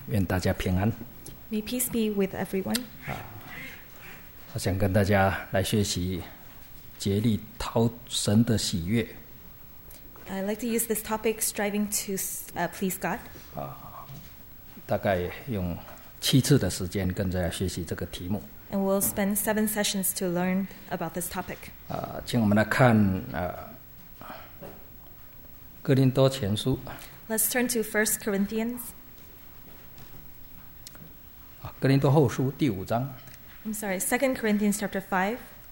愿大家平安。 May peace be with everyone. 我想跟大家来学习竭力讨神的喜悦。 I'd like to use this topic, striving to please God. 大概用7次的时间跟大家学习这个题目。 And we'll spend 7 sessions to learn about this topic. 请我们来看哥林多前书。 Let's turn to 1 Corinthians. 哥林多后书第5章。 2 Corinthians chapter 5.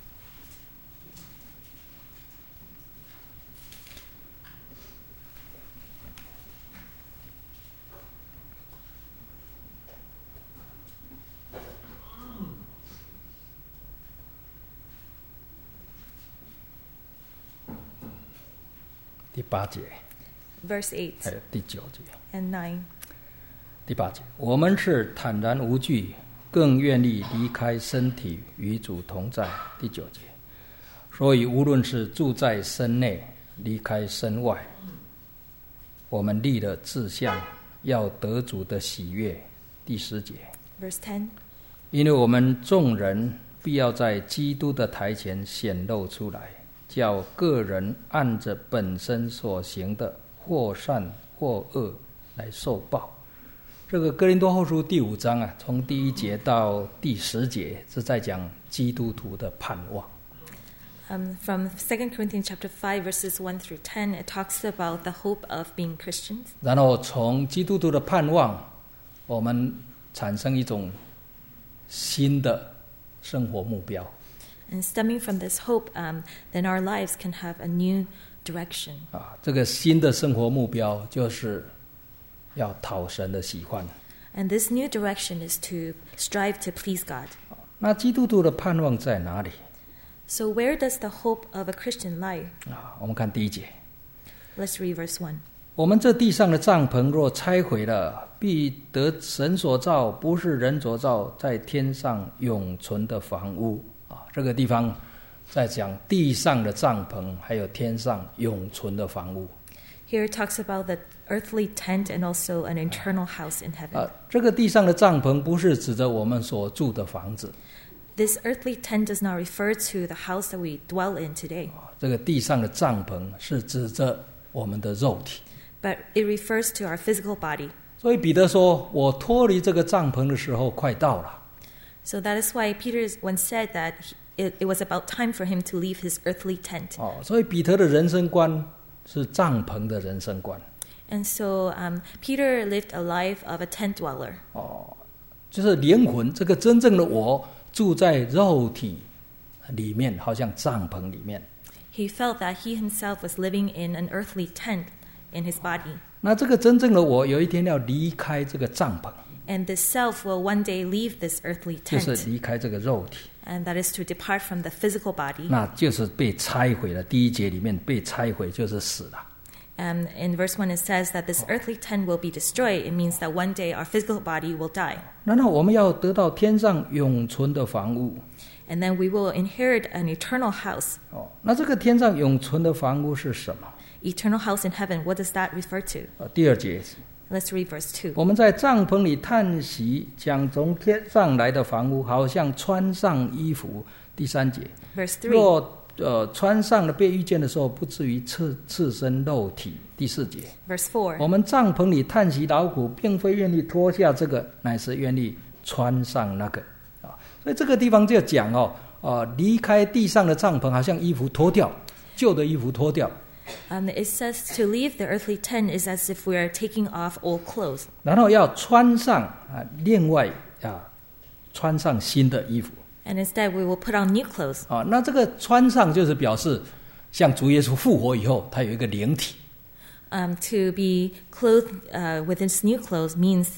第8节 Verse 8 还有第9节 and 9. 第8节，我们是坦然无惧，更愿意离开身体与主同在。第9节，所以无论是住在身内，离开身外，我们立了志向，要得主的喜悦。第10节， Verse 10. 因为我们众人必要在基督的台前显露出来，叫个人按着本身所行的，或善或恶来受报。这个哥林多后书第5章啊，从第1节到第10节是在讲基督徒的盼望。 From 2 Corinthians chapter 5, verses 1 through 10, it talks about the hope of being Christians. 然后从基督徒的盼望，我们产生一种新的生活目标。 And stemming from this hope, then our lives can have a new direction. 这个新的生活目标就是要讨神的喜欢。 And this new direction is to strive to please God. 那基督徒的盼望在哪里？ So where does the hope of a Christian lie? 我们看第1节。 Let's read verse 1. 我们这地上的帐篷若拆毁了，必得神所造，不是人所造，在天上永存的房屋。这个地方在讲地上的帐篷，还有天上永存的房屋。 Here it talks about the earthly tent and also an eternal house in heaven. 这个地上的帐篷不是指着我们所住的房子。 This earthly tent does not refer to the house that we dwell in today, 这个地上的帐篷是指着我们的肉体。 but it refers to our physical body. 所以彼得说，我脱离这个帐篷的时候快到了。 So that is why Peter once said that it was about time for him to leave his earthly tent. 所以彼得的人生观是帐篷的人生观。 And so Peter lived a life of a tent dweller. 就是灵魂，这个真正的我住在肉体里面，好像帐篷里面。 He felt that he himself was living in an earthly tent in his body. 那这个真正的我有一天要离开这个帐篷， And this self will one day leave this earthly 就是 tent. 离开这个肉体， And that is to depart from the physical body. 那就是被拆毁了。第1节里面被拆毁就是死了。 In verse 1 it says that this earthly tent will be destroyed. It means that one day our physical body will die. 然后我们要得到天上永存的房屋。 And then we will inherit an eternal house. 那这个天上永存的房屋是什么？ Eternal house in heaven, what does that refer to? 第2节， Let's read verse 2. 我们在帐篷里叹息，讲从天上来的房屋，好像穿上衣服。第3节， Verse 3. 若穿上了被遇见的时候，不至于赤身肉体。第4节， Verse 4. 我们帐篷里叹息劳苦，并非愿意脱下这个，乃是愿意穿上那个。所以这个地方就讲离开地上的帐篷，好像衣服脱掉，旧的衣服脱掉。 It says to leave the earthly tent is as if we are taking off old clothes. 然后要穿上另外穿上新的衣服。 And instead we will put on new clothes. 那这个穿上就是表示，像主耶稣复活以后，他有一个灵体。 To be clothed with this new clothes means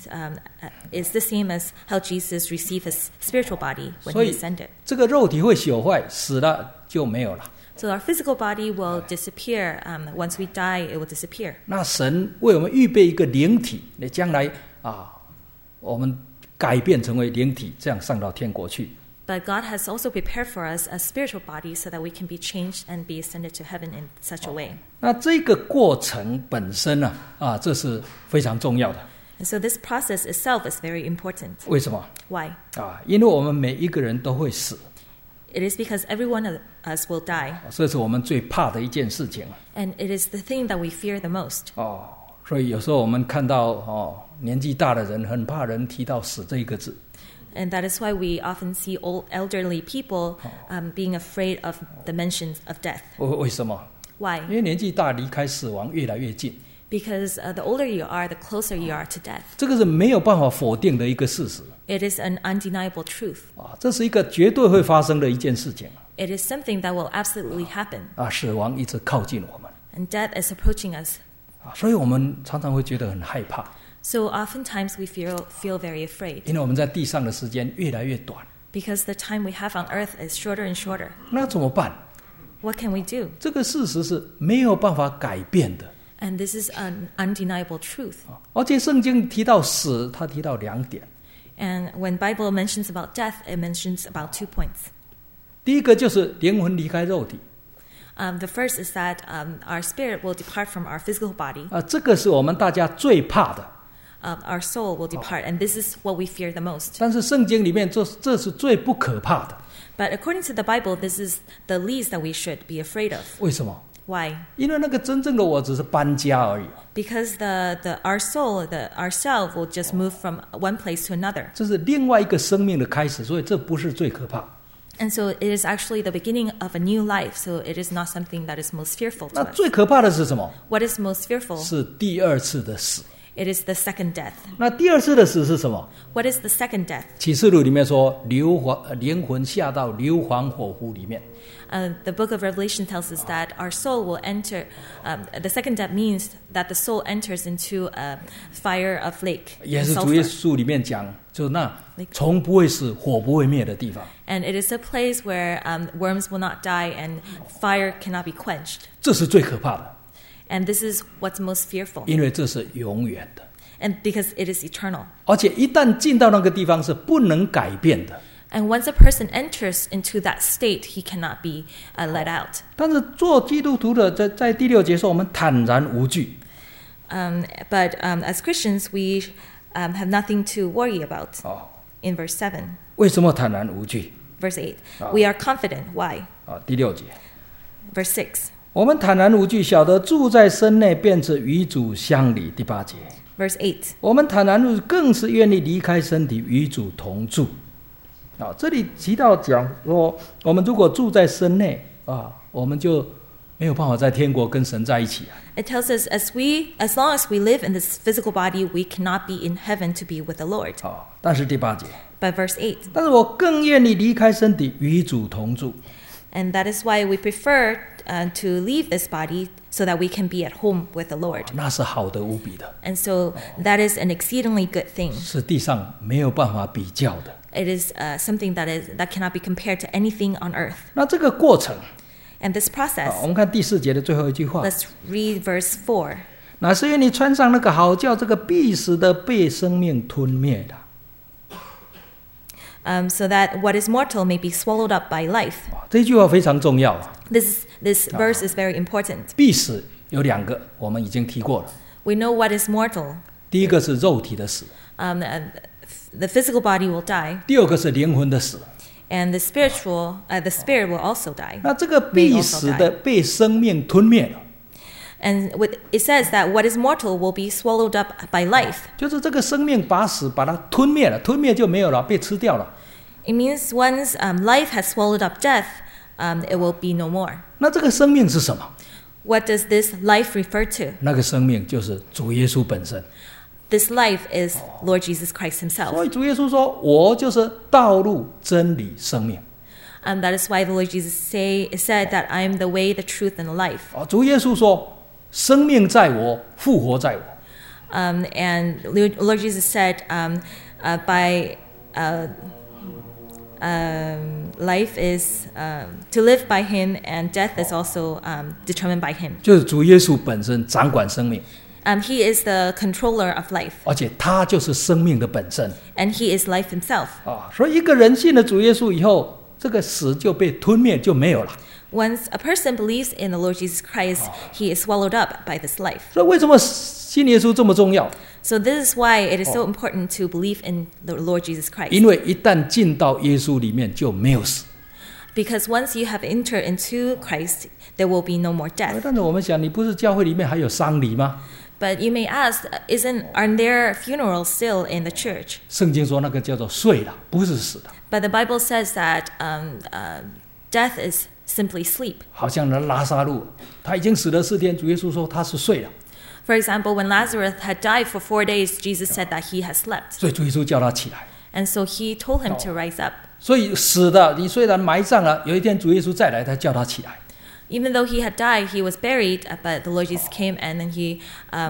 is the same as how Jesus received his spiritual body when he ascended. 这个肉体会朽坏，死了就没有了。 So our physical body will disappear. Once we die, it will disappear. 那神为我们预备一个灵体，你将来我们改变成为灵体，这样上到天国去。 But God has also prepared for us a spiritual body so that we can be changed and be ascended to heaven in such a way. 那这个过程本身呢，这是非常重要的。 And so this process itself is very important. 为什么 Why? 因为我们每一个人都会死， It is because every one of us will die. 这是我们最怕的一件事情。 And it is the thing that we fear the most. 所以有时候我们看到年纪大的人很怕人提到死这一个字。 And that is why we often see old elderly people being afraid of the mentions of death. 为什么？ Why? 因为年纪大，离开死亡越来越近。 Because the older you are, the closer you are to death. 这个是没有办法否定的一个事实。 It is an undeniable truth. 这是一个绝对会发生的一件事情。 It is something that will absolutely happen. 死亡一直靠近我们。 And death is approaching us. 所以我们常常会觉得很害怕。 So oftentimes we feel very afraid. 因为我们在地上的时间越来越短。 Because the time we have on earth is shorter and shorter. 那怎么办？ What can we do? 这个事实是没有办法改变的。 And this is an undeniable truth. 而且圣经提到死，它提到2点。 And when Bible mentions about death, it mentions about 2 points. 第一个就是灵魂离开肉体。 The first is that our spirit will depart from our physical body. 这个是我们大家最怕的。 Our soul will depart, and this is what we fear the most. 但是圣经里面这是最不可怕的。 But according to the Bible, this is the least that we should be afraid of. 为什么？ Why? 因为那个真正的我只是搬家而已。 Because our soul, our self, will just move from one place to another. 这是另外一个生命的开始，所以这不是最可怕。 And so it is actually the beginning of a new life. So it is not something that is most fearful to 那 us. 最可怕的是什么？ What is most fearful? 是第二次的死。 It is the second death. 那第二次的死是什么？ What is the second death? 启示录里面说，灵魂下到硫磺火湖里面。 The book of Revelation tells us that our soul will enter. The second death means that the soul enters into a fire of lake. 也是主耶 sulfur. 稣里面讲，就那虫不会死，火不会灭的地方。 And it is a place where worms will not die and fire cannot be quenched. 这是最可怕的， And this is what's most fearful. 因为这是永远的， And because it is eternal. 而且一旦进到那个地方是不能改变的。 And once a person enters into that state, he cannot be let out. 但是做基督徒的，在第6节说，我们坦然无惧。 But as Christians, we have nothing to worry about. In verse 7. 为什么坦然无惧？ Verse 8. We are confident. Why? 第6节， Verse 6. 我们坦然无惧，晓得住在身内便是与主相离。第8节， Verse 8. 我们坦然无惧，更是愿意离开身体，与主同住。这里提到讲说，我们如果住在身内我们就没有办法在天国跟神在一起。 It tells us as long as we live in this physical body, we cannot be in heaven to be with the Lord. 但是第8节， But verse 8. 但是我更愿意离开身体，与主同住。 And that is why we prefer to leave this body so that we can be at home with the Lord. 那是好的无比的， And so that is an exceedingly good thing. 是地上没有办法比较的。 It is something that cannot be compared to anything on earth. 那这个过程， And this process, 我们看第4节的最后一句话， let's read verse 4. 乃是愿你穿上那个好叫这个必死的被生命吞灭的。 So that what is mortal may be swallowed up by life. 这句话非常重要。 This verse is very important. 必死有2个，我们已经提过了。 We know what is mortal. 第一个是肉体的死， The physical body will die, 第2个是灵魂的死。 and the spirit will also die. 那这个必死的被生命吞灭了， And it says that what is mortal will be swallowed up by life. 就是这个生命把死把它吞灭了，吞灭就没有了，被吃掉了。 It means once life has swallowed up death, it will be no more. 那这个生命是什么？ What does this life refer to? 那个生命就是主耶稣本身。 This life is Lord Jesus Christ 所 himself. 以主耶稣说：“我就是道路、真理、生命。” That is why the Lord Jesus said that I am the way, the truth, and the life. 主耶稣说：“生命在我，复活在我。” And Lord Jesus said, life is to live by Him, and death is also determined by Him. 就是主耶稣本身掌管生命， He is the controller of life, 而且他就是生命的本身。 and He is life Himself. 所以一个人信了主耶稣以后，这个死就被吞灭，就没有了。 Once a person believes in the Lord Jesus Christ, he is swallowed up by this life. 所以为什么信耶稣这么重要， So this is why it is so important to believe in the Lord Jesus Christ. 因为一旦进到耶稣里面就没有死。 Because once you have entered into Christ, there will be no more death. 但是我们想，你不是教会里面还有丧礼吗？ But you may ask, aren't there funerals still in the church? 圣经说那个叫做睡了，不是死的。 But the Bible says that death is simply sleep. 好像拉撒路，他已经死了4天，主耶稣说他是睡了， For example, when Lazarus had died for 4 days, Jesus said that he has slept. 所以主耶稣叫他起来。 And so he told him to rise up. 所以死的，你虽然埋葬了，有一天主耶稣再来，他叫他起来。 Even though he had died, he was buried, but the Lord Jesus came and then he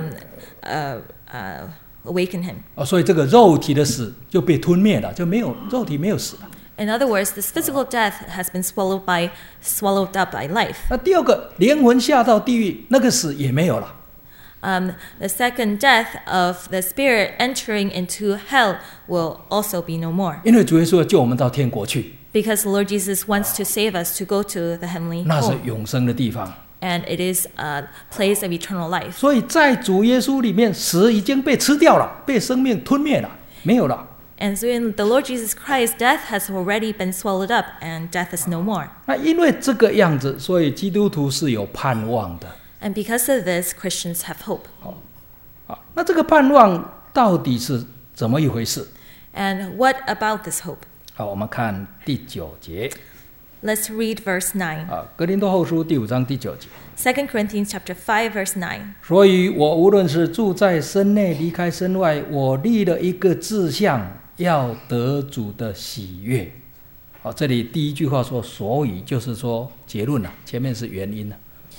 awakened him. 所以这个肉体的死就被吞灭了，就没有肉体没有死了。 In other words, this physical death has been swallowed up by life. 那第二个，灵魂下到地狱，那个死也没有了。 The second death of the spirit entering into hell will also be no more. 因为主耶稣要救我们到天国去， Because the Lord Jesus wants to save us to go to the heavenly 那是 home. 永生的地方。 And it is a place of eternal life. 所以在主耶稣里面，死已经被吃掉了，被生命吞灭了，没有了。 And so in the Lord Jesus Christ, death has already been swallowed up and death is no more. 那因为这个样子，所以基督徒是有盼望的。 And because of this, Christians have hope. 那这个盼望到底是怎么一回事？ And what about this hope? 好，我们看第9节。 Let's read verse 9. 哥林多后书第5章第9节。 2 Corinthians chapter 5, verse 9. 所以我无论是住在身内，离开身外，我立了一个志向，要得主的喜悦。这里第一句话说，所以就是说结论了，前面是原因了。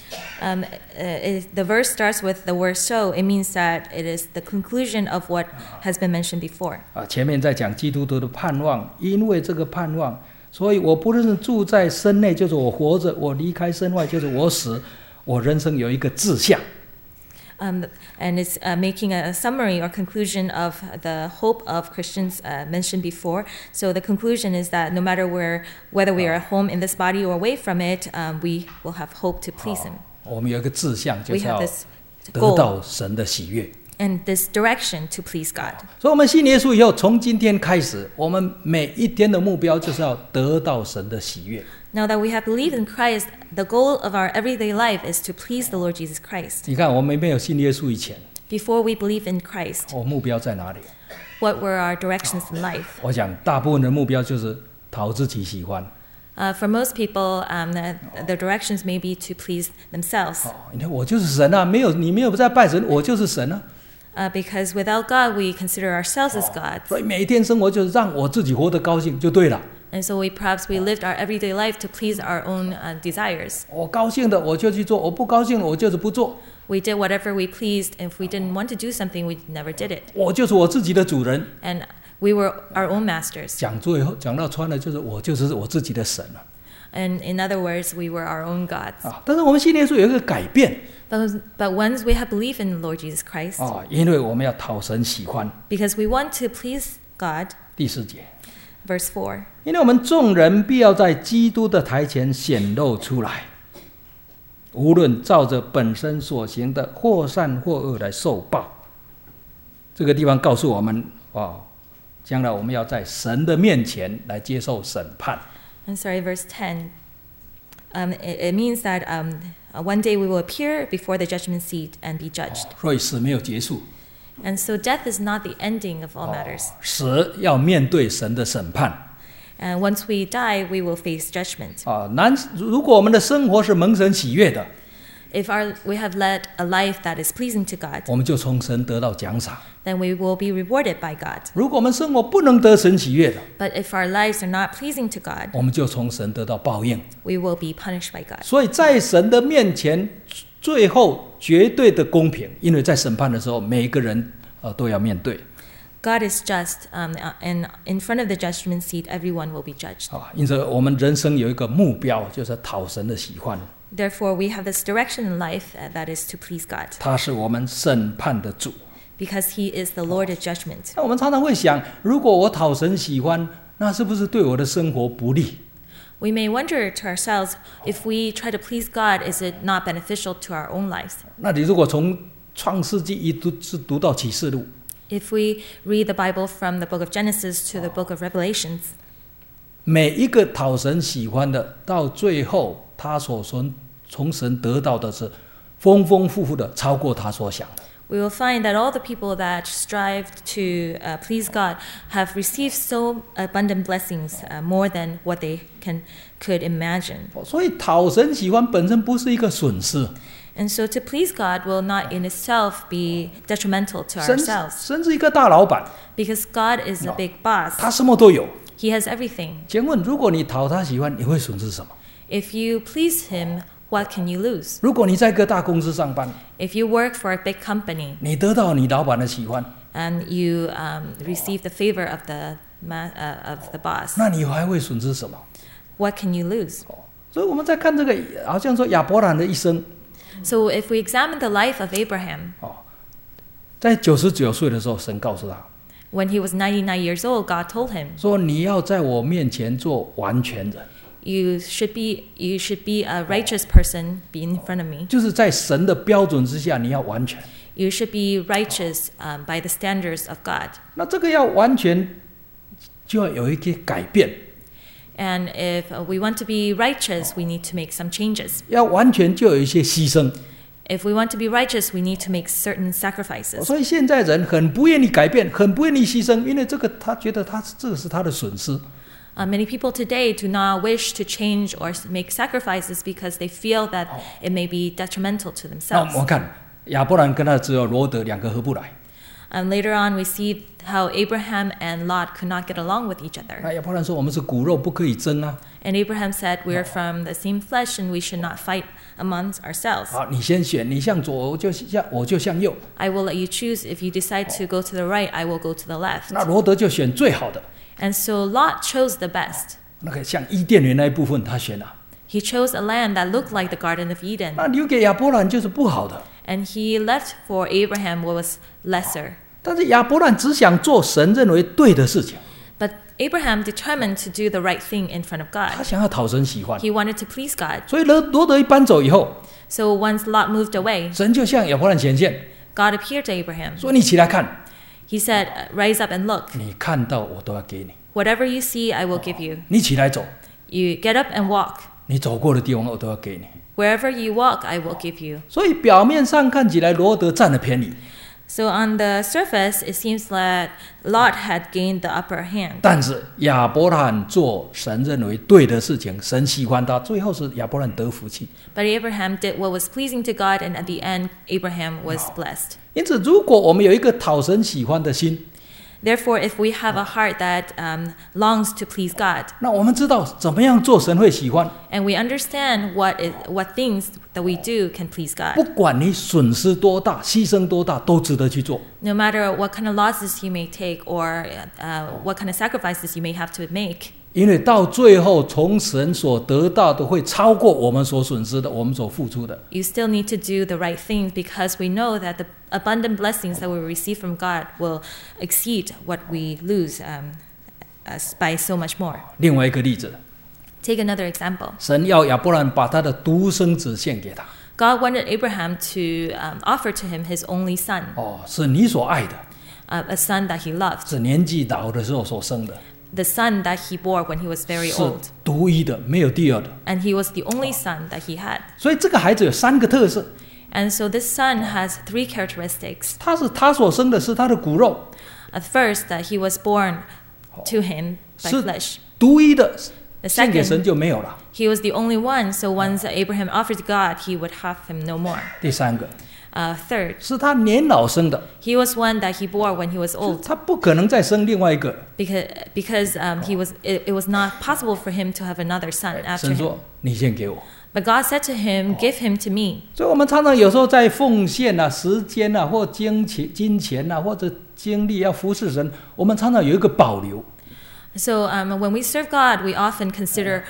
The verse starts with the word so. It means that it is the conclusion of what has been mentioned before. 前面在讲基督徒的盼望，因为这个盼望，所以我不论是住在身内，就是我活着；我离开身外，就是我死。我人生有一个志向。 And it's making a summary or conclusion of the hope of Christians mentioned before. So the conclusion is that no matter whether we are at home in this body or away from it, we will have hope to please Him. 我们有一个志向，就 We 是 have 要 this 得 goal 到神的喜悦。 and this direction to please God. 所以我们信耶稣以后，从今天开始，我们每一天的目标就是要得到神的喜悦。 Now that we have believed in Christ, the goal of our everyday life is to please the Lord Jesus Christ. 你看，我们没有信耶稣以前， Before we believe in Christ, 目标在哪里？ what were our directions in life? 我想大部分的目标就是讨自己喜欢。 For most people, the directions may be to please themselves. 你看，我就是神啊！你没有在拜神，我就是神啊！ Because without God, we consider ourselves as God. 所以每天生活就是让我自己活得高兴就对了。 And so perhaps we lived our everyday life to please our own desires. 我高兴的我就去做，我不高兴的我就是不做。 We did whatever we pleased. If we didn't want to do something, we never did it. 我就是我自己的主人。 And we were our own masters. 讲到穿了，就是我自己的神了。 And in other words, we were our own gods. 但是我们信耶稣有一个改变。 But once we have belief in the Lord Jesus Christ, 因为我们要讨神喜欢。 because we want to please God, 第4节。 verse 4. 因为我们众人必要在基督的台前显露出来，无论照着本身所行的，或善或恶来受报。这个地方告诉我们，将来我们要在神的面前来接受审判。 I'm sorry, verse 10. It means that one day we will appear before the judgment seat and be judged. 所以死没有结束， And so death is not the ending of all matters. 死要面对神的审判。 And once we die, we will face judgment. 如果我们的生活是蒙神喜悦的， If we have led a life that is pleasing to God, 我们就从神得到奖赏。 then we will be rewarded by God. 如果我们生活不能得神喜悦的， But if our lives are not pleasing to God, 我们就从神得到报应。 we will be punished by God. 所以在神的面前，最后绝对的公平，因为在审判的时候，每一个人都要面对。 God is just, and in front of the judgment seat, everyone will be judged. 因此，我们人生有一个目标，就是讨神的喜欢。 Therefore, we have this direction in life that is to please God, 他是我们审判的主。 because He is the Lord of judgment. 那我们常常会想，如果我讨神喜欢，那是不是对我的生活不利？ We may wonder to ourselves, if we try to please God, is it not beneficial to our own lives? 那你如果从创世纪一读到启示录， If we read the Bible from the book of Genesis to the book of Revelations, 每一个讨神喜欢的，到最后他所从神得到的是丰丰富富的，超过他所想的。 we will find that all the people that strive to please God have received so abundant blessings, more than what they could imagine. 所以讨神喜欢本身不是一个损失， And so to please God will not in itself be detrimental to 神 ourselves, 神是一个大老板， because God is a big boss. 他什么都有。 He has everything. 请问，如果你讨他喜欢，你会损失什么？ If you please Him, what can you lose? 如果你在各大公司上班， If you work for a big company 你得到你老板的喜欢， and you receive the favor of the boss, 那你还会损失什么？ what can you lose? 所以我们在看这个，好像说亚伯兰的一生， So if we examine the life of Abraham, 在99岁的时候，神告诉他 when he was 99 years old, God told him, 说：“你要在我面前做完全人。” you should be a righteous person, be in front of me. 就是在神的标准之下，你要完全。 You should be righteous by the standards of God. 那这个要完全，就要有一些改变。 And if we want to be righteous, we need to make some changes. 要完全就有一些牺牲。 If we want to be righteous, we need to make certain sacrifices. 所以现在人很不愿意改变，很不愿意牺牲，因为这个他觉得这个是他的损失。 Many people today do not wish to change or make sacrifices because they feel that it may be detrimental to 那我 themselves. 们看亚伯兰跟他的侄儿罗德两个合不来。 Later on, we see how Abraham and Lot could not get along with each 那 other. 亚伯兰说：“我们是骨肉，不可以争啊！ And Abraham said, we're from the same flesh and we should not fight amongst ourselves. 好，你先选，你向左，我就向右。 I will let you choose. If you decide to go to the right, I will go to the left. 那罗德就选最好的， And so Lot chose the best. 那个像伊甸园那一部分他选了， He chose a land that looked like the Garden of Eden. 那留给亚伯兰就是不好的。 And he left for Abraham what was lesser. 但是亚伯兰只想做神认为对的事情， But Abraham determined to do the right thing in front of 他 God. 想要讨神喜欢。 He wanted to please God. 所以罗德一搬走以后， So once Lot moved away, 神就向亚伯兰显现， God appeared to Abraham. 说：“你起来看， He said, rise up and look. 你看到我都要给你。 Whatever you see, I will give you. 你起来走， You get up and walk. 你走过的地方我都要给你。” Wherever you walk, I will give you. 所以表面上看起来罗德占了便宜， So on the surface, it seems that Lot had gained the upper hand. 但是亚伯兰做神认为对的事情，神喜欢他，最后是亚伯兰得福气。 But Abraham did what was pleasing to God, and at the end, Abraham was blessed. 因此，如果我们有一个讨神喜欢的心， Therefore, if we have a heart that longs to please God, 那我们知道怎么样做神会喜欢。 and we understand what things that we do can please 不 God, 管你损失多大，牺牲多大，都值得去做。 no matter what kind of losses you may take or what kind of sacrifices you may have to make, 因为到最后，从神所得到的会超过我们所损失的，我们所付出的。 you still need to do the right things because we know that the abundant blessings that we receive from God will exceed what we lose by so much more. 另外一个例子， Take another example. 神要亚伯兰把他的独生子献给他， God wanted Abraham to offer to him his only son, 是你所爱的， a son that he loved, 是年纪老的时候所生的， the son that he bore when he was very 是 old. 独一的，没有第二的。 And he was the only son that he had. 所以这个孩子有3个特色， And so this son has 3 characteristics. 他所生的是他的骨肉， At first, that he was born to him by 是 flesh. 独一的， The 献给神 second, 就没有了。 he was the only one, so once Abraham offered to God, he would have him no more. 第3个 Third, 是他年老生的， he was one that he bore when he was old 他不可能再生另外一个了。 because it was not possible for him to have another son after 神 him. 说：“你献给我。” But God said to him, give him to me. 所以，我们常常有时候在奉献啊、时间啊，或金钱啊，或者精力要服侍神，我们常常有一个保留。 So when we serve God, we often consider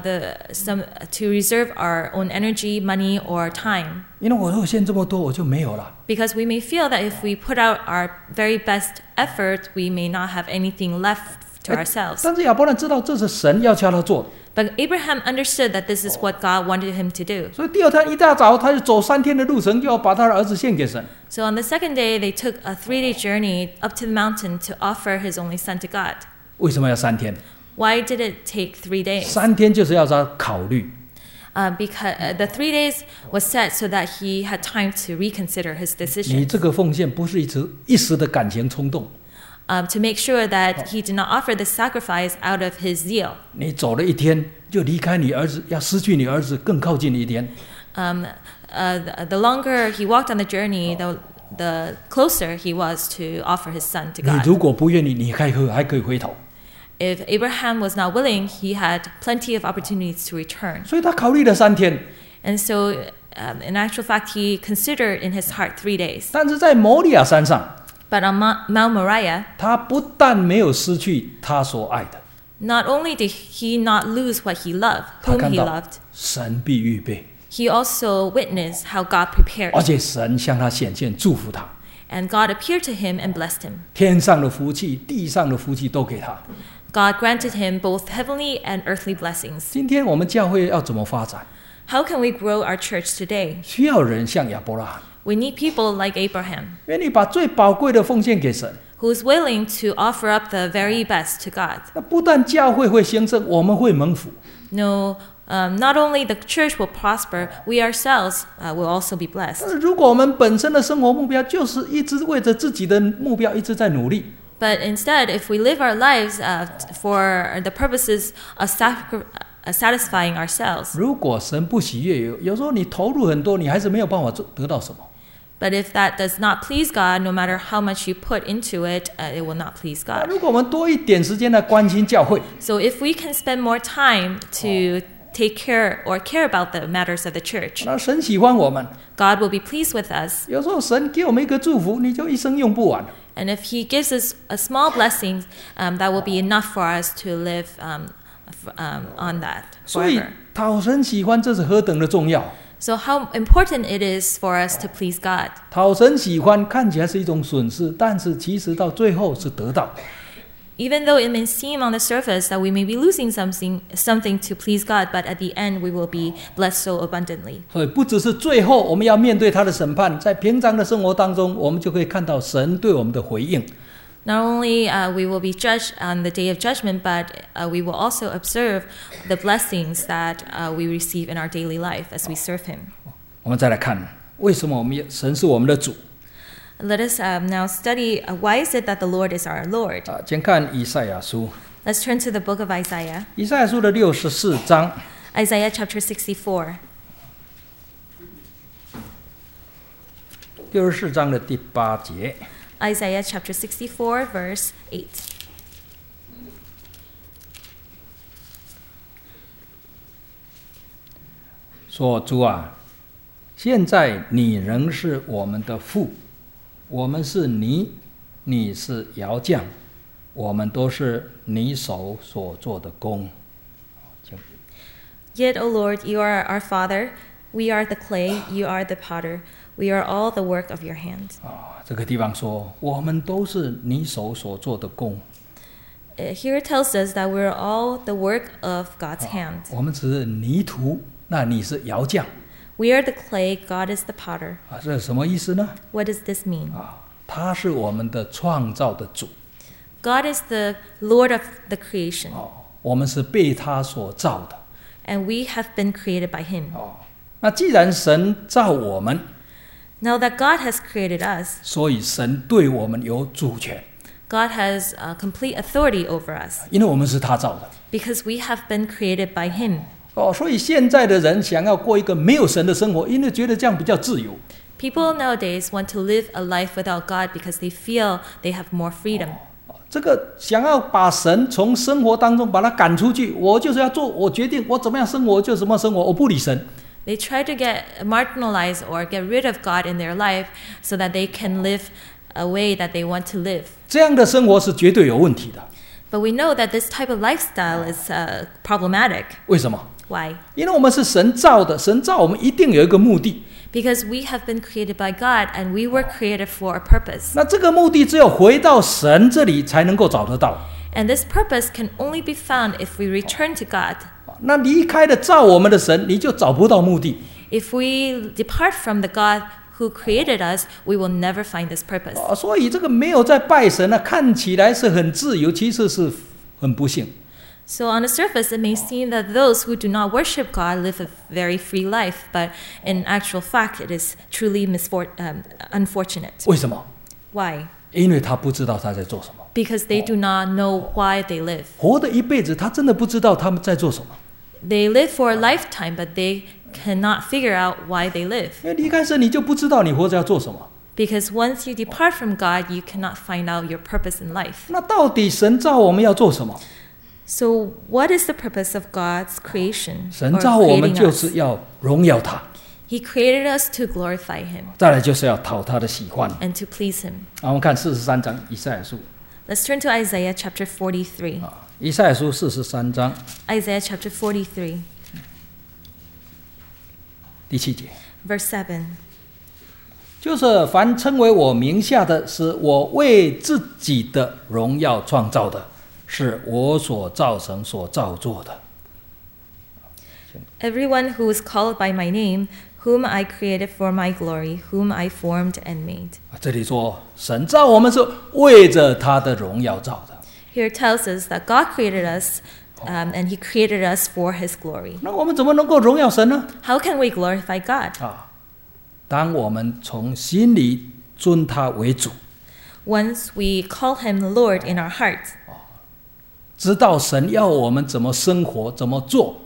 to reserve our own energy, money, or time. 因为我如果献这么多，我就没有了。 Because we may feel that if we put out our very best effort, we may not have anything left to ourselves. 但是亚伯兰知道这是神要叫他做的， But Abraham understood that this is what God wanted him to do. 所以第二天一大早他就走3天的路程，就要把他的儿子献给神。 So on the second day, they took a 3-day journey up to the mountain to offer his only son to God. 为什么要3天？ Why did it take 3 days? 3天就是要他考虑。 Because the 3 days was set so that he had time to reconsider his 你 decision, 这个奉献不是一时的感情冲动， to make sure that he did not offer the sacrifice out of his zeal. 你走了1天就离开你儿子，要失去你儿子更靠近1天。 The longer he walked on the journey, the closer he was to offer his son to 你 God. 如果不愿意，你还可以回头。 If Abraham was not willing, he had plenty of opportunities to return. 所以他考虑了3天， And so, in actual fact, he considered in his heart 3 days. 但是在摩利亚山上， But on Mount Moriah, 他不但没有失去他所爱的， not only did he not lose what he loved, 他 whom 看 he 到 loved, 神必预备， he also witnessed how God prepared 而且神向他显现，祝福他， and God appeared to him and blessed him. 天上的福气、地上的福气都给他。 God granted him both heavenly and earthly blessings. 今天我们教会要怎么发展？ How can we grow our church today? 需要人像亚伯拉罕， We need people like Abraham, 愿意把最宝贵的奉献给神。 who is willing to offer up the very best to God. 那不但教会会兴盛，我们会蒙福。 No, not only the church will prosper, we ourselves will also be 但 blessed. 是如果我们本身的生活目标就是一直为着自己的目标一直在努力， But instead, if we live our lives for the purposes of satisfying ourselves, 如果神不喜悦，有时候你投入很多，你还是没有办法得到什么。 but if that does not please God, no matter how much you put into it, it will not please 那 God. 如果我们多一点时间来关心教会， So if we can spend more time to take care or care about the matters of the church, 那神喜欢我们。 God will be pleased with us. 有时候神给我们一个祝福，你就一生用不完。 And if He gives us a small blessing, that will be enough for us to live on that 所以 forever. 讨神喜欢，这是何等的重要！ So how important it is for us to please God. 讨神喜欢看起来是一种损失，但是其实到最后是得到。 Even though it may seem on the surface that we may be losing something to please God, but at the end we will be blessed so abundantly. 所以不只是最后我们要面对他的审判，在平常的生活当中，我们就可以看到神对我们的回应。 Not only we will be judged on the day of judgment, but we will also observe the blessings that we receive in our daily life as we serve Him. 我们再来看，为什么神是我们的主？ Let us now study why is it that the Lord is our Lord. 先看以赛亚书， Let's turn to the book of Isaiah. 以赛亚书的64章， Isaiah chapter 64. 64章的第8节。 Isaiah chapter 64, verse 8. 说：“主啊，现在你仍是我们的父，我们是泥，你是窑匠，我们都是你手所做的工。” Yet, O Lord, you are our Father. We are the clay, you are the potter. We are all the work of your hands. 这个地方说，我们都是你手所做的工。 Here it tells us that we're all the work of God's hand. 我们只是泥土，那你是窑匠。 We are the clay, God is the potter. 这是什么意思呢？ What does this mean? 他是我们的创造的主。 God is the Lord of the creation, 我们是被他所造的。 and we have been created by Him. 那既然神造我们， Now that God has created us, 所以神对我们有主权， God has complete authority over us 因为我们是他造的。 because we have been created by Him. 所以现在的人想要过一个没有神的生活，因为觉得这样比较自由。 People nowadays want to live a life without God because they feel they have more freedom. 这个想要把神从生活当中把他赶出去，我就是要做，我决定我怎么样生活就怎么生活，我不理神。 They try to get marginalized or get rid of God in their life so that they can live a way that they want to live. 这样的生活是绝对有问题的。 But we know that this type of lifestyle is problematic. 为什么？ Why? 因为我们是神造的，神造我们一定有一个目的。 Because we have been created by God and we were created for a purpose. 那这个目的只有回到神这里才能够找得到。 And this purpose can only be found if we return to God. 那离开了造我们的神，你就找不到目的。 If we depart from the God who created us, we will never find this purpose. 所以这个没有在拜神呢，看起来是很自由，其实是很不幸。 So on the surface, it may seem that those who do not worship God live a very free life, but in actual fact, it is truly unfortunate. 为什么？ Why? 因为他不知道他在做什么。 Because they do not know why they live. 活的一辈子，他真的不知道他们在做什么。 They live for a lifetime, but they cannot figure out why they live. 因为离开神，你就不知道你活着要做什么。 Because once you depart from God, you cannot find out your purpose in life. 那到底神造我们要做什么？ So what is the purpose of God's creation? 神 or 造我们 creating 就 us? 是要荣耀他， He created us to glorify Him 再来就是要讨他的喜欢。 and to please Him. 我们看43章以赛亚书， Let's turn to Isaiah chapter 43. 以赛亚书43章 Isaiah chapter 43, 第7节， verse 7. 就是凡称为我名下的，是我为自己的荣耀创造的，是我所造成所造作的。 Everyone who is called by my name, whom I created for my glory, whom I formed and made. 这里说神造我们是为着他的荣耀造的， Here it tells us that God created us, and He created us for His glory. 那我们怎么能够荣耀神呢？ How can we glorify God? 当我们从心里尊他为主， Once we call Him Lord in our hearts, 知道神要我们怎么生活、怎么做，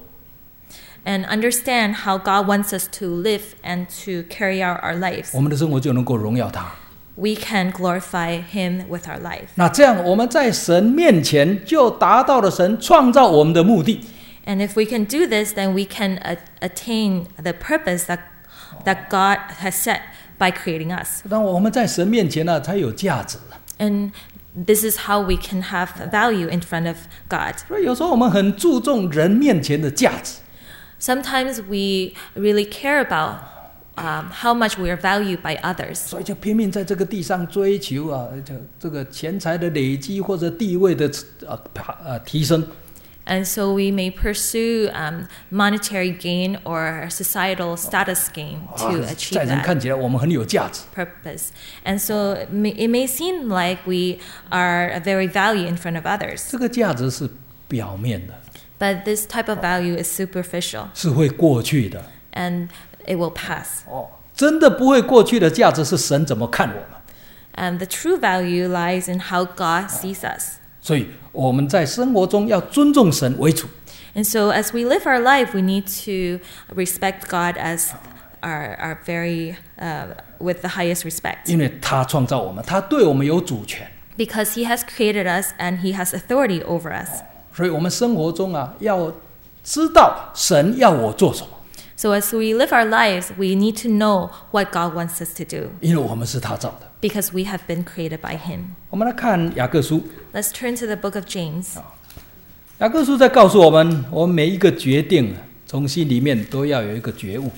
and understand how God wants us to live and to carry out our lives, 我们的生活就能够荣耀他。 we can glorify Him with our life. 那这样我们在神面前就达到了神创造我们的目的。 And if we can do this, then we can attain the purpose that God has set by creating us. 当我们在神面前呢，才有价值。 And this is how we can have value in front of God. 所以有时候我们很注重人面前的价值， Sometimes we really care about how much we are valued by others. 所以就拼命在这个地上追求这个钱财的累积或者地位的提升。 And so we may pursue monetary gain or societal status gain to 在 achieve 人 that 看起来我们很有价值， purpose. And so it may seem like we are very valued in front of others. 这个价值是表面的， But this type of value is superficial 是会过去的。 and it will pass. 真的不会过去的价值是神怎么看我们。 And the true value lies in how God sees us. 所以我们在生活中要尊重神为主。 And so as we live our life, we need to respect God as our very, with the highest respect. 因为他创造我们，他对我们有主权， Because He has created us and He has authority over us. 所以我们生活中要知道神要我做什么， So as we live our lives, we need to know what God wants us to do. 因为我们是他造的。 Because we have been created by Him. 我们来看雅各书， Let's turn to the book of James. 雅各书在告诉我们，我们每一个决定从心里面都要有一个觉悟。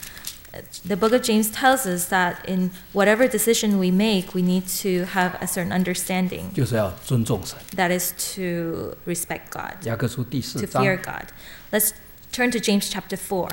The book of James tells us that in whatever decision we make, we need to have a certain understanding. 就是要尊重神。 That is to respect God, 雅各书第4 to 章 fear God. Let's turn to James chapter 4,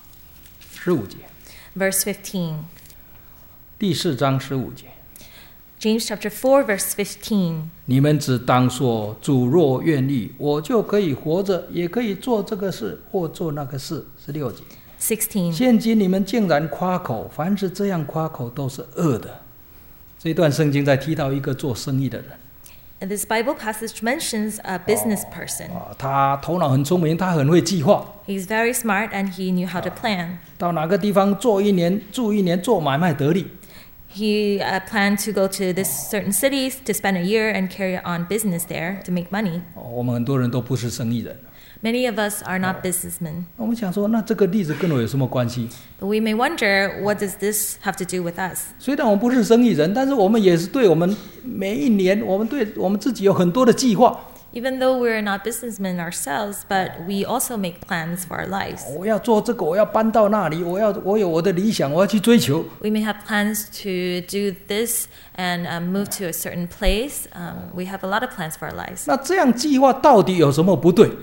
15节， verse 15. 第4章15节， James chapter 4, verse 15. 你们只当说，主若愿意，我就可以活着，也可以做这个事或做那个事。16节， 16. 现今你们竟然夸口，凡是这样夸口都是恶的。这段圣经在提到一个做生意的人， And this Bible passage mentions a business person. 他头脑很聪明，他很会计划， He's very smart and he knew how to plan. 到哪个地方做1年、住1年，做买卖得利。 He planned to go to this certain cities to spend a year and carry on business there to make money. 我们很多人都不是生意人， Many of us are not businessmen. 我们想说，那这个例子跟我有什么关系？ But we may wonder, what does this have to do with us? 虽然我们不是生意人，但是我们也是对我们每一年，我们对我们自己有很多的计划。 Even though we're not businessmen ourselves, but we also make plans for our lives. 我要做这个，我要搬到那里，我有我的理想，我要去追求。 We may have plans to do this and move to a certain place. We have a lot of plans for our lives. 那这样计划到底有什么不对？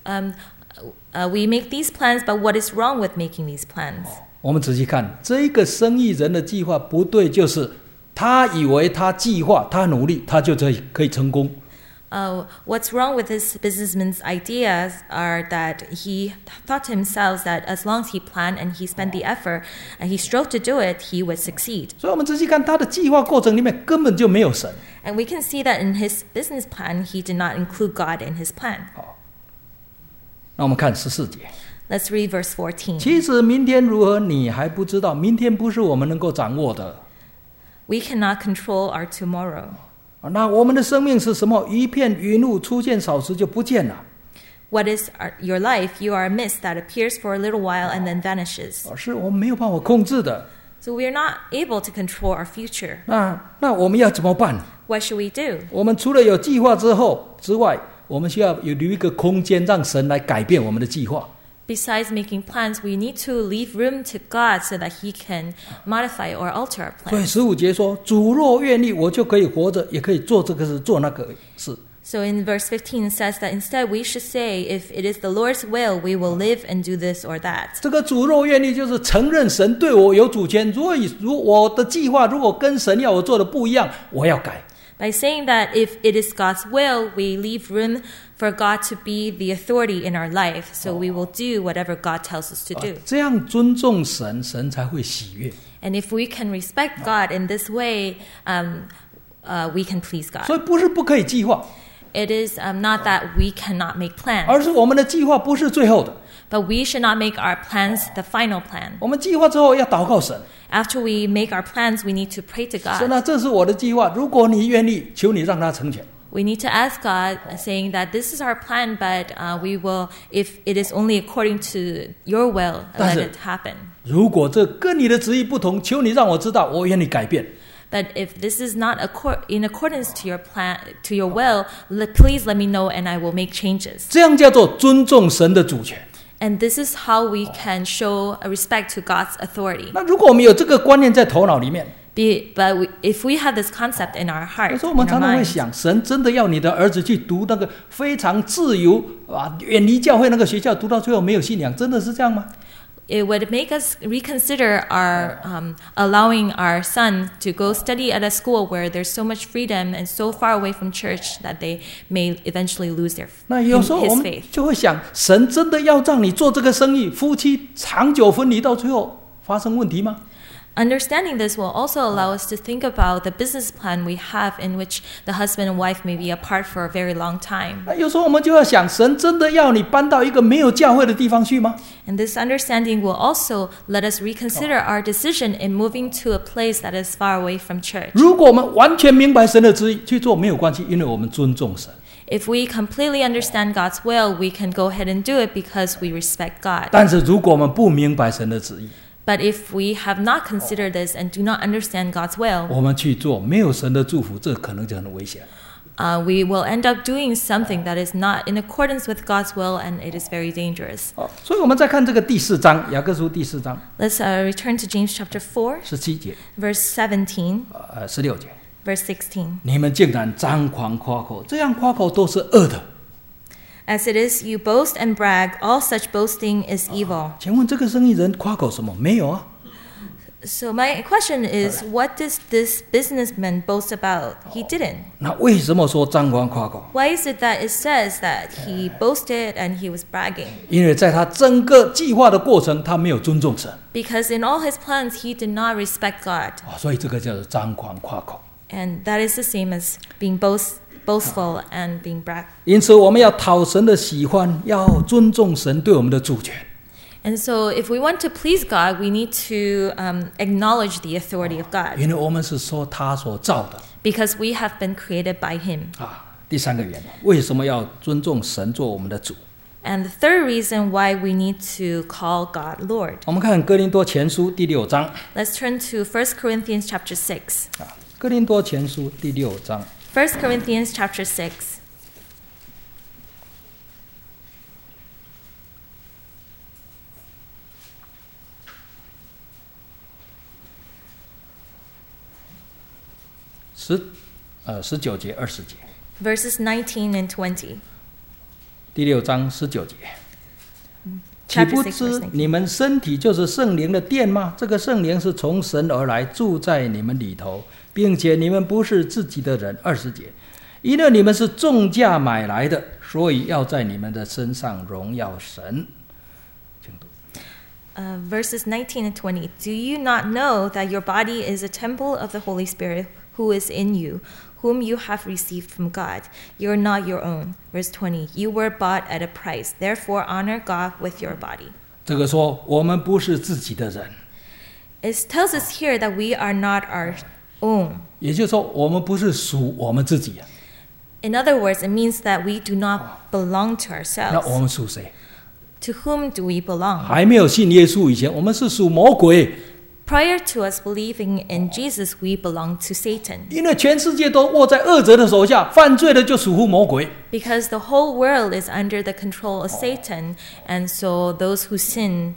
We make these plans, but what is wrong with making these plans? 我们仔细看，这个生意人的计划不对，就是他以为他计划，他努力，他就可以成功。 What's wrong with this businessman's ideas are that he thought to himself that as long as he planned and he spent the effort and he strove to do it, he would succeed. 所以我们仔细看他的计划过程里面根本就没有神。 And we can see that in his business plan, he did not include God in his plan. 那我们看14节。 Let's read verse 14. 其实明天如何，你还不知道。明天不是我们能够掌握的。 We cannot control our tomorrow. 那我们的生命是什么？一片云雾出现少时就不见了。 What is your life? You are a mist that appears for a little while and then vanishes. 是我们没有办法控制的。 So we are not able to control our future. 那我们要怎么办？ What should we do? 我们除了有计划之外，我们需要有留一个空间，让神来改变我们的计划。 Besides making plans, we need to leave room to God so that He can modify or alter our 所以 plans. 15节说：“主若愿意，我就可以活着，也可以做这个事，做那个事。” So in verse 15 it says that instead we should say, if it is the Lord's will, we will live and do this or that. 这个主若愿意，就是承认神对我有主权。如我的计划如果跟神要我做的不一样，我要改。 By saying that if it is God's will, we leave room for God to be the authority in our life. So we will do whatever God tells us to do. 这样尊重神，神才会喜悦。 And if we can respect God in this way, we can please 所 God. 以不是不可以计划， It is not that we cannot make 而 plans, 是我们的计划不是最后的。 but we should not make our plans the final plan. 我们计划之后要祷告神， After we make our plans, we need to pray to 神 God. 啊，这是我的计划，如果你愿意，求你让它成全。 We need to ask God, saying that this is our plan, but we will, if it is only according to your will, let it happen. 如果这跟你的旨意不同，求你让我知道，我愿意改变。 But if this is not in accordance to your plan, to your will, please let me know, and I will make changes. 这样叫做尊重神的主权。 And this is how we can show a respect to God's authority. 那如果我们有这个观念在头脑里面， If we have this concept in our 有 heart, 时候我 in 们 our 常常会 mind, 想，神真的要你的儿子去读那个非常自由远离教会那个学校，读到最后没有信仰，真的是这样吗？ it would make us reconsider our allowing our son to go study at a school where there's so much freedom and so far away from church that they may eventually lose 那有时候我 his 们 faith. 就会想，神真的要让你做这个生意，夫妻长久分离到最后发生问题吗？ Understanding this will also allow us to think about the business plan we have in which the husband and wife may be apart for a very long time. 那有时候我们就要想，神真的要你搬到一个没有教会的地方去吗？ And this understanding will also let us reconsider our decision in moving to a place that is far away from church. 如果我们完全明白神的旨意去做，没有关系，因为我们尊重神。 If we completely understand God's will, we can go ahead and do it because we respect God. 但是如果我们不明白神的旨意， But if we have not considered this and do not understand God's will, 我们去做没有神的祝福，这可能就很危险。 we will end up doing something that is not in accordance with God's will, and it is very dangerous. 所以我们再看这个第4章，雅各书第4章 Let's return to James chapter 4, 17节 verse 17, ，16节， verse 16. 你们竟然张狂夸口，这样夸口都是恶的。 As it is, you boast and brag, all such boasting is evil. 请问这个生意人夸口什么？没有啊。 So my question is, what does this businessman boast about? He didn't. 那为什么说张狂夸口？ Why is it that it says that he boasted and he was bragging? 因为在他整个计划的过程，他没有尊重神， Because in all his plans, he did not respect God. 所以这个叫做张狂夸口。 And that is the same as being boastful and being brag. 因此，我们要讨神的喜欢，要尊重神对我们的主权。 And so if we want to please God, we need to acknowledge the authority of God. 因为我们是说他所造的。 Because we have been created by him. 第3个原因，为什么要尊重神做我们的主？ And the third reason why we need to call God Lord. 我们看哥林多前书第6章。 Let's turn to 1 Corinthians chapter 6. 哥林多前书第6章。 1 Corinthians chapter 6. 19节20节， verses 19 and 20. 第6章19节。岂 Chapter 不 6, verse 知 19. 你们身体就是圣灵的殿吗？这个圣灵是从神而来，住在你们里头，并且你们不是自己的人。20节，因为你们是重价买来的，所以要在你们的身上荣耀神。请读。 Verses 19 and 20. Do you not know that your body is a temple of the Holy Spirit who is in you, whom you have received from God? You are not your own. Verse 20. You were bought at a price. Therefore, honor God with your body. 这个说我们不是自己的人， It tells us here that we are not our own. 也就是说我们不是属我们自己。 In other words, it means that we do not belong to 那我 ourselves. 们属谁？ To whom do we belong? 还没有信耶稣以前，我们是属魔鬼， Prior to us believing in Jesus, we belong to Satan. 因为全世界都握在恶者的手下，犯罪的就属乎魔鬼。 Because the whole world is under the control of Satan, and so those who sin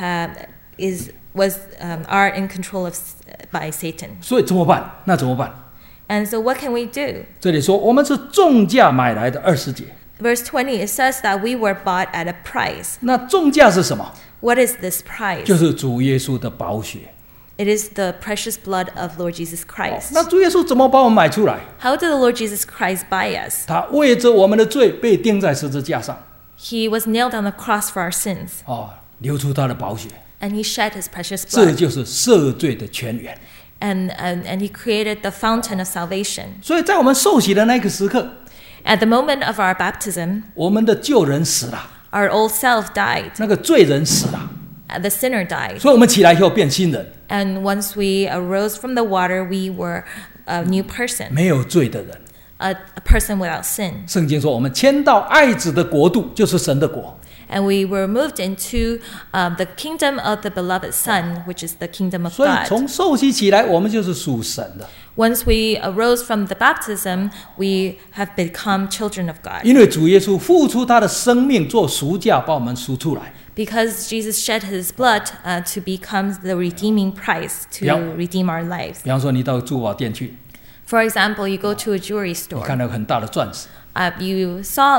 are in control by Satan. 所以怎么办？那怎么办？ And so what can we do? 这里说我们是重价买来的20节， Verse 20, it says that we were bought at a price. 那重价是什么？ What is this price? 就是主耶稣的宝血。 It is the precious blood of Lord Jesus Christ. 那主耶稣怎么把我们买出来？ How did the Lord Jesus Christ buy us? 他为着我们的罪被钉在十字架上， He was nailed on the cross for our sins, 流出他的宝血， and he shed his precious 这 blood. 就是赦罪的泉源。 And he created the fountain of salvation. 所以在我们受洗的那个时刻， At the moment of our baptism, 我们的旧人死了， our old self died, 那个罪人死了， the sinner died. 所以我们起来以后变新人， And once we arose from the water, we were a new person, 没有罪的人。 a person without sin. 圣经说，我们迁到爱子的国度，就是神的国。 And we were moved into the kingdom of the beloved Son, which is the kingdom of 所以 God. 从受洗起来，我们就是属神的， Once we arose from the baptism, we have become children of God. 因为主耶稣付出他的生命做赎价，把我们赎出来。 Because Jesus shed his blood to become the redeeming price to Yeah. redeem our lives. 比方说，你到珠宝店去， For example, you go to a jewelry 你 store. 看到很大的钻石， You saw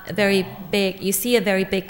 you see a very big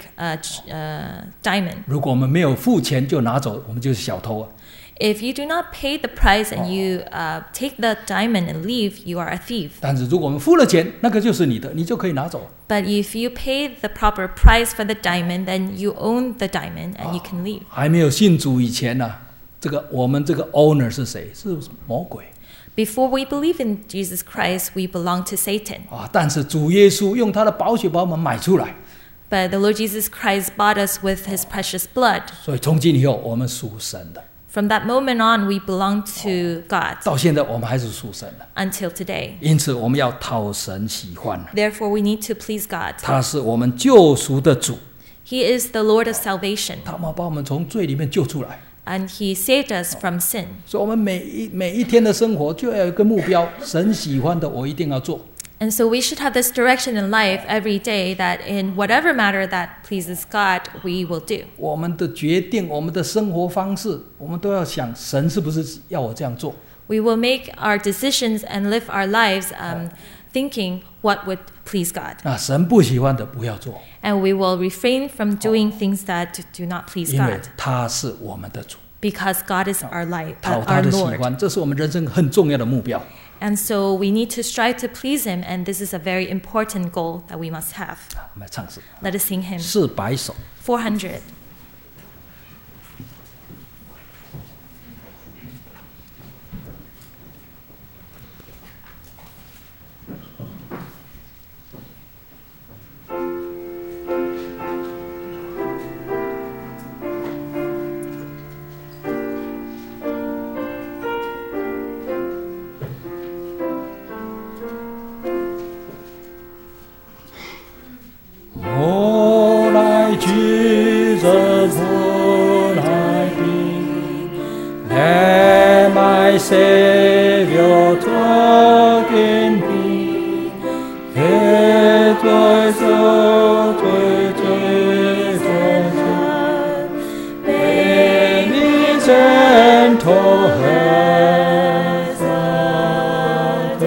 diamond. 如果我们没有付钱就拿走，我们就是小偷啊。 If you do not pay the price and you take the diamond and leave, you are a thief. 但是如果我们付了钱，那个就是你的，你就可以拿走。 But if you pay the proper price for the diamond, then you own the diamond and you can leave. 还没有信主以前呢、我们这个 owner 是谁？是魔鬼 Before we believe in Jesus Christ, we belong to Satan. 啊！但是主耶稣用他的宝血把我们买出来， But the Lord Jesus Christ bought us with his precious blood. 所以从今以后我们属神的。 From that moment on, we belong to God 到现在我们还是属神的， until today. 因此我们要讨神喜欢。 Therefore, we need to please God. 他是我们救赎的主， He is the Lord of salvation, 他把我们从罪里面救出来。 and he saved us from sin. 所以我们每一天的生活就要有一个目标，神喜欢的我一定要做。 And so we should have this direction in life every day that in whatever matter that pleases God, we will do. 我们的决定，我们的生活方式，我们都要想神是不是要我这样做。 We will make our decisions and live our lives thinking what would please God. 那神不喜欢的不要做， And we will refrain from doing things that do not please 因为 God. 他是我们的主， Because God is our life, 讨他 our 的喜 Lord. 欢，这是我们人生很重要的目标。 And so we need to strive to please Him, and this is a very important goal that we must have. 我们来唱诗 Let us sing hymn 400首。 400. All I Jesus, all I be, let my Savior talk in me. It was so gentle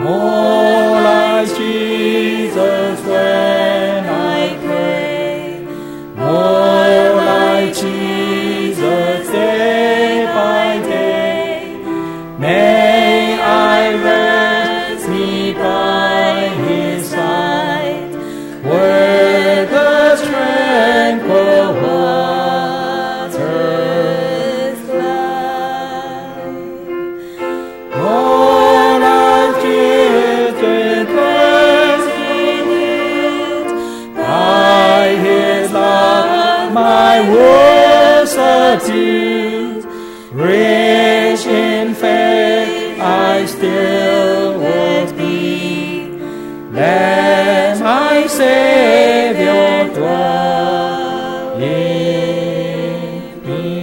More like Jesus when I pray. More like Jesus day by day. May I rest me by His side, where the tranquil waters lie. More like Jesus praise renewed by His love, my woes subdued. Rich in faith I still would be. Let my Savior dwell in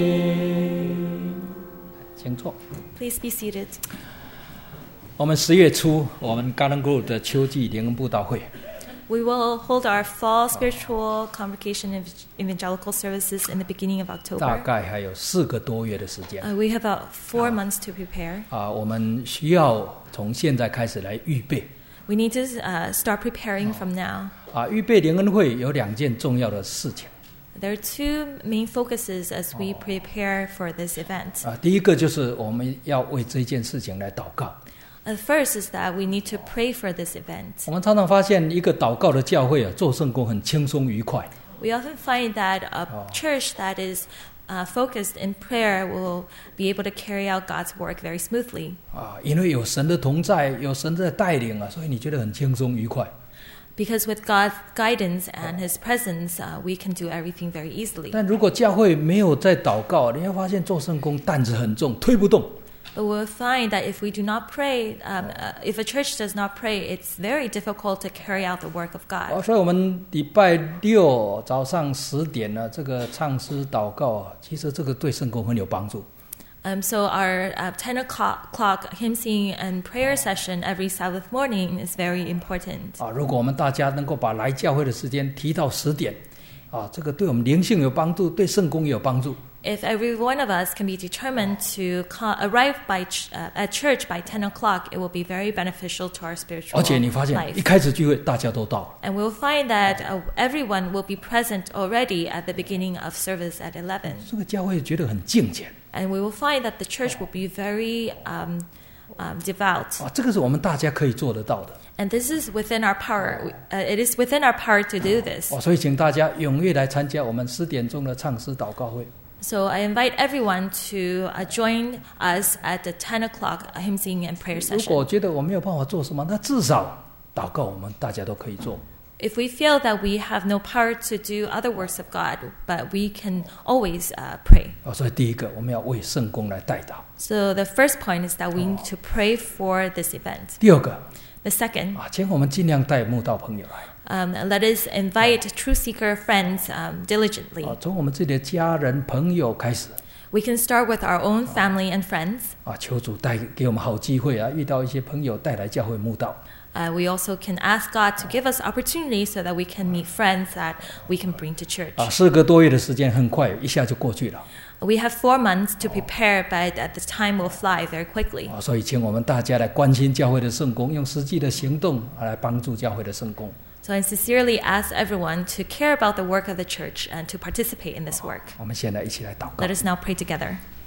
me. 请坐。 Please be seated. 我们10月初，我们 Garden Grove 的秋季灵恩布道会， We will hold our fall spiritual convocation and evangelical services in the beginning of 大 October. 概还有4个多月的时间。 We have about 4 months to prepare. 我们需要从现在开始来预备。 We need to start preparing from now. 预备灵恩会有2件重要的事情。 There are 2 main focuses as we prepare for this event. 第一个就是我们要为这件事情来祷告。 The first is that we need to pray for this event. 我们常常发现，一个祷告的教会做圣工很轻松愉快。 We often find that a church that is focused in prayer will be able to carry out God's work very smoothly. 因为有神的同在，有神的带领所以你觉得很轻松愉快。 Because with God's guidance and His presence, we can do everything very easily. 但如果教会没有在祷告，你会发现做圣工担子很重，推不动。 But we'll find that if we do not pray, if a church does not pray, it's very difficult to carry out the work of God. 所以我们礼拜6早上10点呢，这个唱诗祷告其实这个对圣工很有帮助。 So our 10 o'clock hymn singing and prayer session every Sabbath morning is very important. 如果我们大家能够把来教会的时间提到10点，这个对我们灵性有帮助，对圣工也有帮助。 If every one of us can be determined to arrive at church by 10 o'clock, it will be very beneficial to our spiritual 而且你发现 life. 一开始聚会大家都到， And we'll find that everyone will be present already at the beginning of service at 11. 这个教会觉得很敬虔。 And we will find that the church will be very devout. 这个是我们大家可以做得到的。 And this is within our power. It is within our power to do this. 所以请大家踊跃来参加我们10点钟的唱诗祷告会。 So I invite everyone to join us at the 10 o'clock hymn singing and prayer 如 session. 果觉得我没有办法做什么，那至少祷告我们大家都可以做。 If we feel that we have no power to do other works of God, but we can always pray. 所以第一个我们要为圣工来代祷。 So the first point is that we need to pray for this event. 第二个 The second, 请我们尽量带慕道朋友来。 let us invite truth seeker friends diligently. 从我们自己的家人朋友开始。 We can start with our own family and friends. 求主带给我们好机会遇到一些朋友带来教会慕道。 We also can ask God to give us opportunities so that we can meet friends that we can bring to church. 4个多月的时间很快一下就过去了。 We have 4 months to prepare, but at the time will fly very quickly. 所以请我们大家来关心教会的圣工，用实际的行动来帮助教会的圣工。 So I sincerely ask everyone to care about the work of the church and to participate in this work. 我们现在一起来祷告。 Let us now pray together.